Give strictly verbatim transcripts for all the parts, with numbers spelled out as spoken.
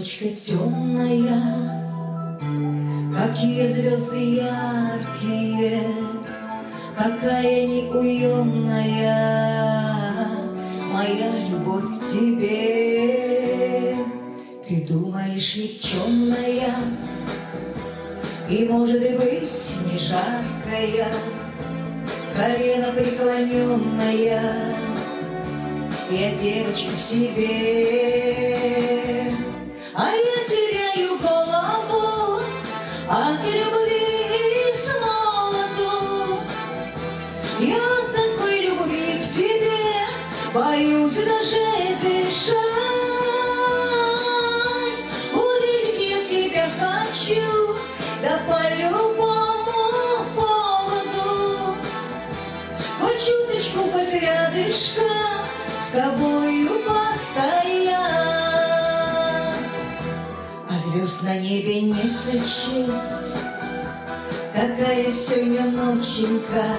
Ночка темная, какие звезды яркие, какая неуемная моя любовь к тебе. Ты думаешь, никчемная и, может быть, не жаркая, колено преклоненная, я девочка в себе. А я теряю голову от любви с молоду. Я от такой любви к тебе боюсь даже дышать. Увидеть я тебя хочу, да по любому поводу. Хоть чуточку, хоть рядышком с тобою постоять. А звезд на небе не сочесть, такая сегодня ноченька,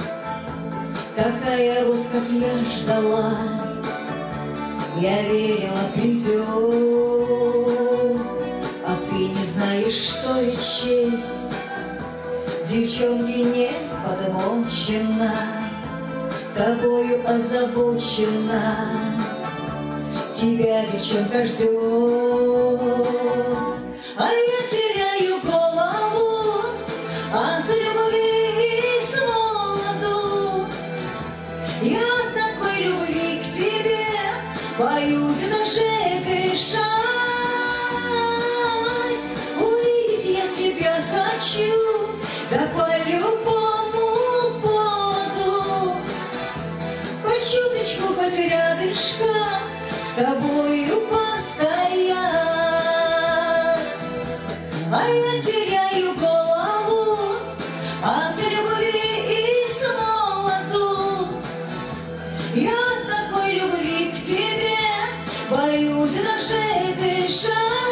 такая вот, как я ждала. Я верила, придет, а ты не знаешь, что и честь. Девчонки не подмочена, тобою озабочена, тебя девчонка ждет. А я теряю голову от любви с молоду. Я от такой любви к тебе боюсь даже дышать. Увидеть я тебя хочу, да по любому поводу. Хоть чуточку, хоть рядышком с тобою постоять. А я теряю голову от любви с молоду. Я от такой любви к тебе боюсь даже дышать.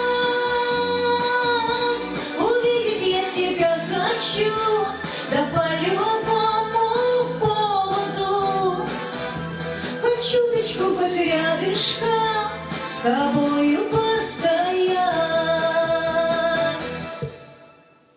Увидеть я тебя хочу, да по любому поводу. Хоть чуточку, хоть рядышком с тобою постоять.